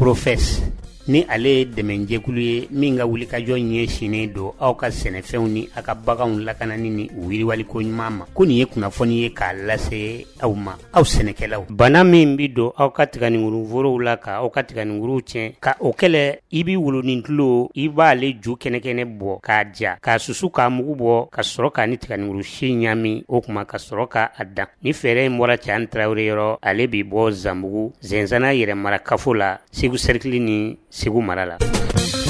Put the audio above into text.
Profes ni ale dɛmɛjɛkulu ye min ka wuli ka jɔ ɲɛsinnen don aw ka sɛnɛfɛnw ni aw ka baganw lakanani ni wiriwaliko ɲuman ma ko nin ye kunnafoni ye k'a lase aw ma aw sɛnɛkɛlaw. Bana min bi don aw ka tiganinkurun forow la ka aw ka tiganinkuruw tiɲɛ ka o kɛlɛ i bi wolonin tulo i b'ale ju kɛnɛkɛnɛ bɔ k'a ja k'a susu k'a mugu bɔ ka sɔrɔ k'a ni tiganinkuru si ɲami o kuma ka sɔrɔ k'a dan ni fɛɛrɛ in bɔra Cani Tarawele yɔrɔ ale bi bɔ Zanbugu Zɛnzana yɛrɛmara kafo la Segu Cercle ni Segu mara la.